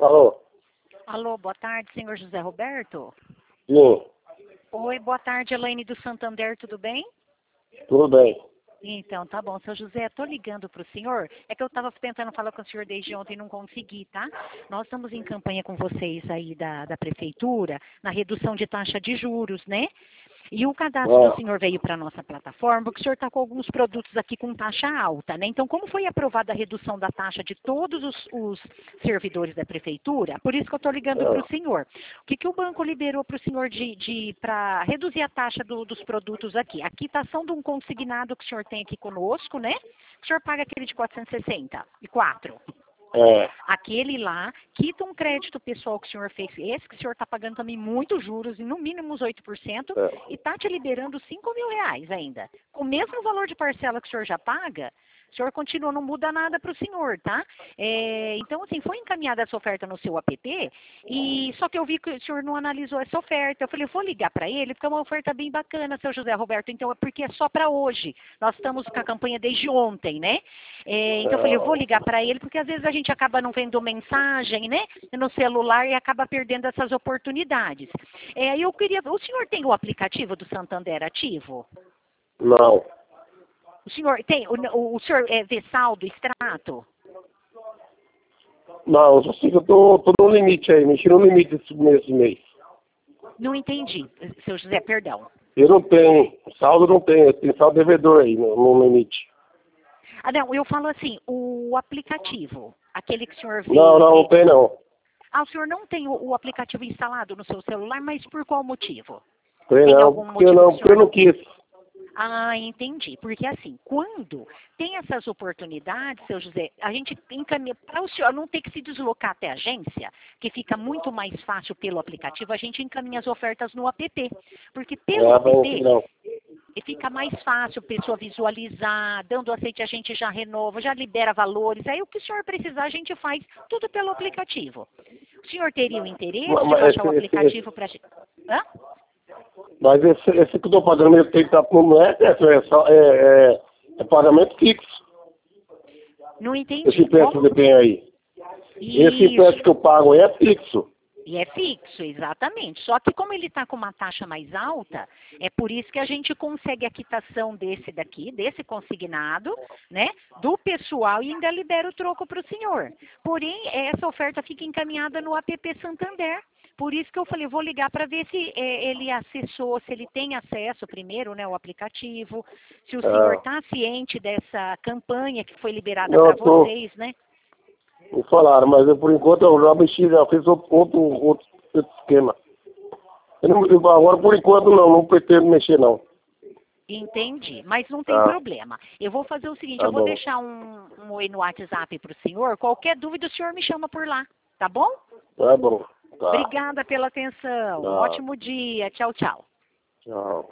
Alô? Alô, boa tarde, senhor José Roberto. Sim, Oi, boa tarde, Elaine do Santander, tudo bem? tudo bem. Então, tá bom. Seu José, tô ligando pro senhor. É que eu tava tentando falar com o senhor desde ontem e não consegui, tá? Nós estamos em campanha com vocês aí da prefeitura, na redução de taxa de juros, né? E o cadastro do senhor veio para a nossa plataforma, porque o senhor está com alguns produtos aqui com taxa alta, né? Então, como foi aprovada a redução da taxa de todos os servidores da prefeitura, por isso que eu estou ligando para o senhor. O que o banco liberou para o senhor para reduzir a taxa dos produtos aqui? A quitação de um consignado que o senhor tem aqui conosco, né? O senhor paga aquele de 464. Aquele lá, quita um crédito pessoal que o senhor fez, esse que o senhor está pagando também muitos juros, e no mínimo uns 8%, e está te liberando 5 mil reais ainda. Com o mesmo valor de parcela que o senhor já paga, o senhor continua, não muda nada para o senhor, tá? Então, assim, foi encaminhada essa oferta no seu app, e só que eu vi que o senhor não analisou essa oferta. Eu falei, eu vou ligar para ele, porque é uma oferta bem bacana, seu José Roberto, então é porque é só para hoje. Nós estamos com a campanha desde ontem, né? Então eu falei, eu vou ligar para ele, porque às vezes a gente acaba não vendo mensagem, né, no celular e acaba perdendo essas oportunidades. Eu queria, o senhor tem o aplicativo do Santander ativo? Não. O senhor tem, o senhor vê saldo, extrato? Não, eu só sei que eu tô no limite aí, mexi no limite esse mês. Não entendi, seu José, perdão. Eu não tenho, saldo não tenho, tem saldo devedor aí no limite. Ah, não, eu falo assim, o aplicativo, aquele que o senhor vê... Não tem não. Ah, o senhor não tem o aplicativo instalado no seu celular, mas por qual motivo? Tem Tem não, algum porque motivo que o porque eu senhor não quis. Ah, entendi. Porque assim, quando tem essas oportunidades, seu José, a gente encaminha para o senhor não ter que se deslocar até a agência, que fica muito mais fácil pelo aplicativo, a gente encaminha as ofertas no app. Porque pelo app Não. fica mais fácil a pessoa visualizar, dando aceite a gente já renova, já libera valores. Aí o que o senhor precisar a gente faz tudo pelo aplicativo. O senhor teria o interesse de baixar o aplicativo para a gente? Hã? Mas esse que eu tô pagando, ele tem que estar não é pagamento fixo. Não entendi. Esse preço que tem aí. Esse preço que eu pago aí é fixo. E é fixo, exatamente. Só que como ele está com uma taxa mais alta, é por isso que a gente consegue a quitação desse consignado, né, do pessoal e ainda libera o troco para o senhor. Porém, essa oferta fica encaminhada no app Santander. Por isso que eu falei, vou ligar para ver se ele acessou, se ele tem acesso primeiro, né, ao aplicativo, se o senhor está ciente dessa campanha que foi liberada para vocês, né? Me falaram, mas por enquanto eu já mexi, já fiz outro esquema. Agora por enquanto não pretendo mexer não. Entendi, mas não tem problema. Eu vou fazer o seguinte, eu vou deixar um oi no WhatsApp para o senhor, qualquer dúvida o senhor me chama por lá, tá bom? Tá bom. Tá. Obrigada pela atenção, ótimo dia, tchau, tchau. Tchau.